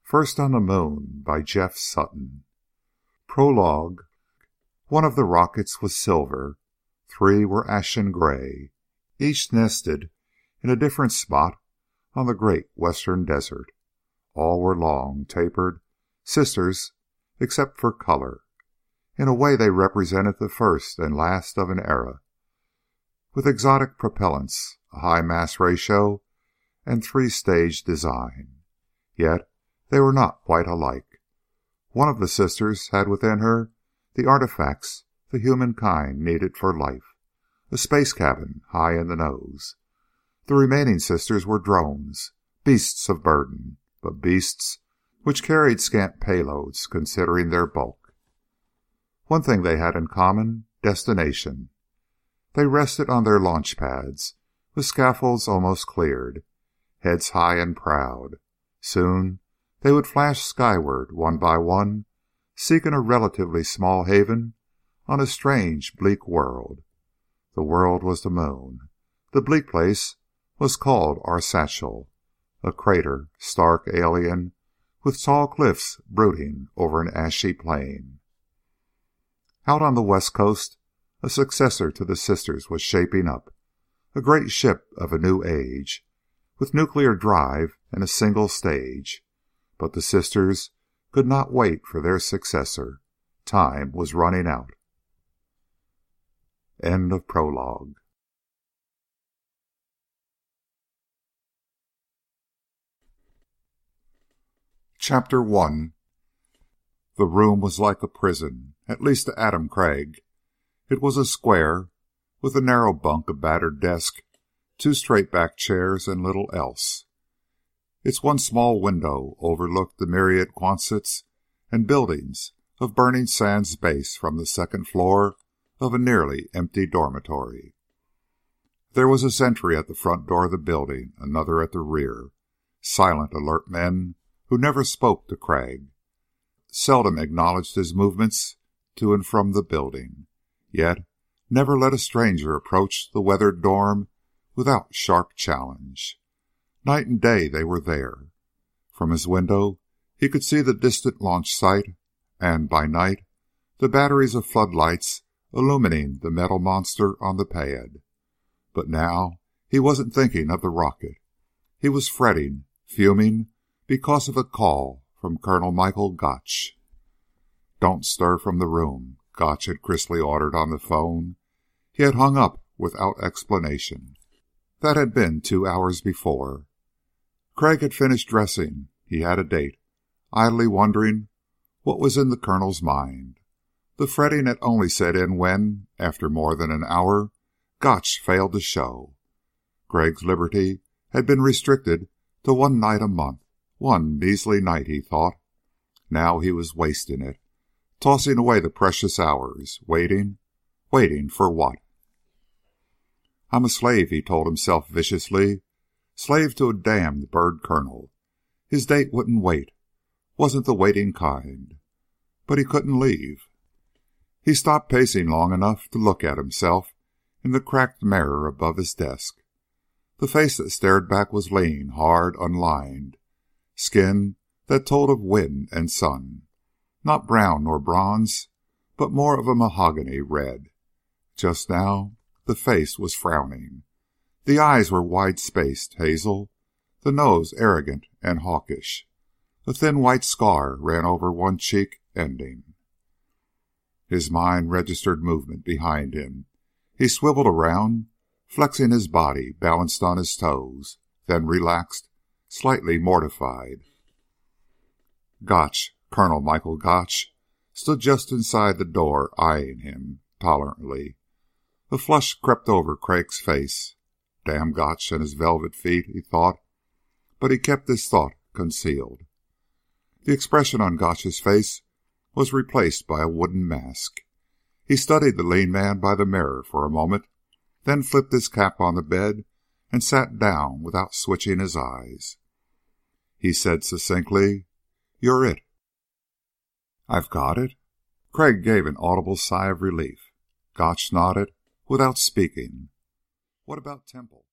First on the Moon by Jeff Sutton. Prologue. One of the rockets was silver. 3 were ashen gray, each nested in a different spot on the great western desert. All were long, tapered, sisters except for color. In a way they represented the first and last of an era, with exotic propellants, a high mass ratio, and 3-stage design. Yet they were not quite alike. One of the sisters had within her the artifacts the humankind needed for life, a space cabin high in the nose. The remaining sisters were drones, beasts of burden, but beasts which carried scant payloads considering their bulk. One thing they had in common, destination. They rested on their launch pads, with scaffolds almost cleared, heads high and proud. Soon they would flash skyward one by one, seeking a relatively small haven on a strange, bleak world. The world was the moon. The bleak place was called Arsachel, a crater, stark, alien, with tall cliffs brooding over an ashy plain. Out on the west coast, a successor to the sisters was shaping up, a great ship of a new age, with nuclear drive and a single stage. But the sisters could not wait for their successor. Time was running out. End of prologue. Chapter 1. The room was like a prison, at least to Adam Crag. It was a square, with a narrow bunk, a battered desk, 2 straight-back chairs, and little else. Its one small window overlooked the myriad quonsets and buildings of Burning Sands Base from the second floor of a nearly empty dormitory. There was a sentry at the front door of the building, another at the rear. Silent, alert men who never spoke to Crag, seldom acknowledged his movements to and from the building, yet never let a stranger approach the weathered dorm without sharp challenge. Night and day they were there. From his window he could see the distant launch site, and by night the batteries of floodlights illumining the metal monster on the pad. But now he wasn't thinking of the rocket. He was fretting, fuming, because of a call from Colonel Michael Gotch. "Don't stir from the room," Gotch had crisply ordered on the phone. He had hung up without explanation. That had been 2 hours before. Crag had finished dressing. He had a date, idly wondering what was in the Colonel's mind. The fretting had only set in when, after more than an hour, Gotch failed to show. Crag's liberty had been restricted to 1 night a month. 1 measly night, he thought. Now he was wasting it, tossing away the precious hours, waiting for what? "I'm a slave," he told himself viciously. Slave to a damned bird colonel. His date wouldn't wait. Wasn't the waiting kind. But he couldn't leave. He stopped pacing long enough to look at himself in the cracked mirror above his desk. The face that stared back was lean, hard, unlined. Skin that told of wind and sun. Not brown nor bronze, but more of a mahogany red. Just now the face was frowning. The eyes were wide-spaced, hazel, the nose arrogant and hawkish. A thin white scar ran over one cheek, ending. His mind registered movement behind him. He swiveled around, flexing his body, balanced on his toes, then relaxed, slightly mortified. Gotch, Colonel Michael Gotch, stood just inside the door, eyeing him tolerantly. A flush crept over Crag's face. Damn Gotch and his velvet feet, he thought, but he kept his thought concealed. The expression on Gotch's face was replaced by a wooden mask. He studied the lean man by the mirror for a moment, then flipped his cap on the bed and sat down without switching his eyes. He said succinctly, "You're it." "I've got it?" Crag gave an audible sigh of relief. Gotch nodded without speaking. "What about Temple?"